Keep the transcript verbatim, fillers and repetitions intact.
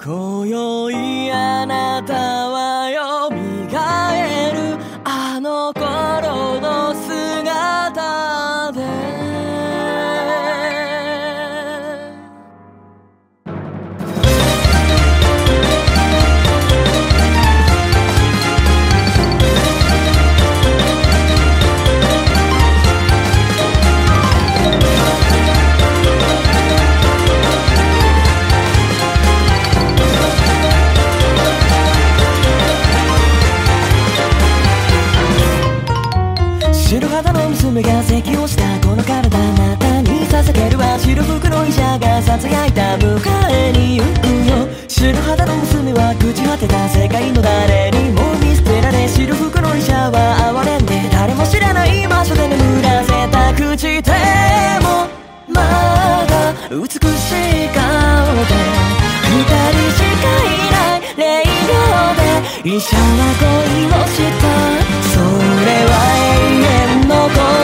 今宵あなたはよみがえるあの頃の姿で白肌の娘が咳をしたこの体あなたに捧げるわ白服の医者がささやいた迎えに行くよ白肌の娘は朽ち果てた世界の誰にも見捨てられ白服の医者は哀れんで誰も知らない場所で眠らせた口でもまだ美しい顔で二人しかいない霊場で医者は恋をしたそれは永遠の恋